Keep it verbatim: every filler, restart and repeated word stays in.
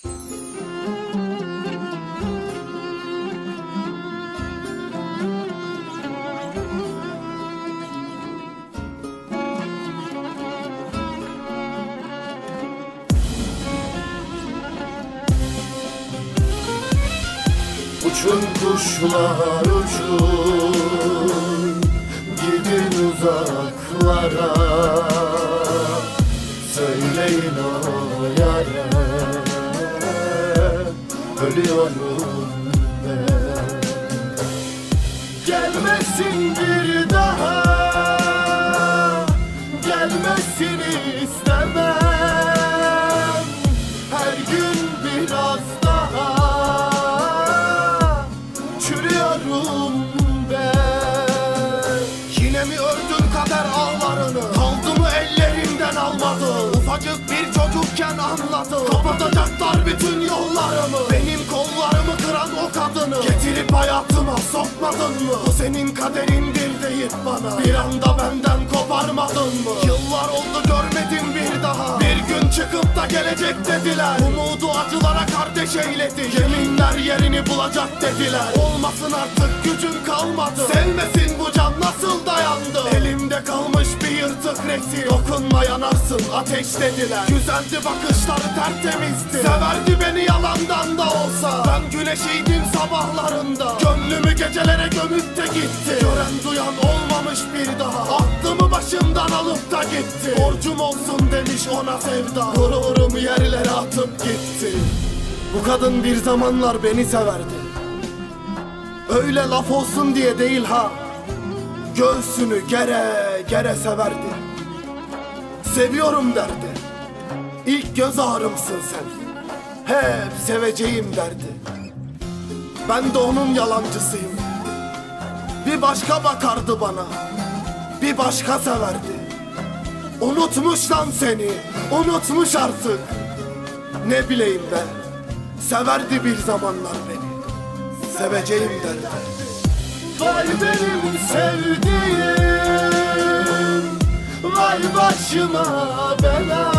Uçun kuşlar uçun, gidin uzaklara, söyleyin o yâre, ölüyorum ben. Gelmesin bir daha, gelmesin istemem. Her gün biraz daha çürüyorum ben. Yine mi ördün kader ağlarını? Kaldı mı ellerimden almadı? Ufacık bir çocukken anladım. Kapatacaklar bütün yollarımı. Benim kollarımı kıran o kadını getirip hayatıma sokmadın mı? Bu senin kaderindir deyip bana bir anda benden koparmadın mı? Yıllar oldu görmedim bir daha. Bir gün çıkıp da gelecek dediler. Umudu acılara kardeş eyledi. Yeminler yerini bulacak dediler. Olmasın artık gücüm kalmadı. Sevmesin bu can nasıl dayandı? Elimde kalmış bir yırtık resim. Dokunma yanarsın ateş dediler. Güzeldi bakışları tertemizdi. Severdi beni yalandan da olsa. Ben güneşiydim sabahlarında. Gönlümü gecelere gömüp de gitti. Gören duyan olmamış bir daha. Aklımı başımdan alıp da gitti. Borcum olsun demiş ona sevda. Gururumu yerlere atıp gitti. Bu kadın bir zamanlar beni severdi. Öyle laf olsun diye değil ha. Göğsünü gere gere severdi. Seviyorum derdi. İlk göz ağrımsın sen. Hep seveceğim derdi. Ben de onun yalancısıyım. Bir başka bakardı bana, bir başka severdi. Unutmuş lan seni, unutmuş artık. Ne bileyim ben, severdi bir zamanlar beni. Seveceğim derdi. Vay benim sevdiğim, vay başıma bela.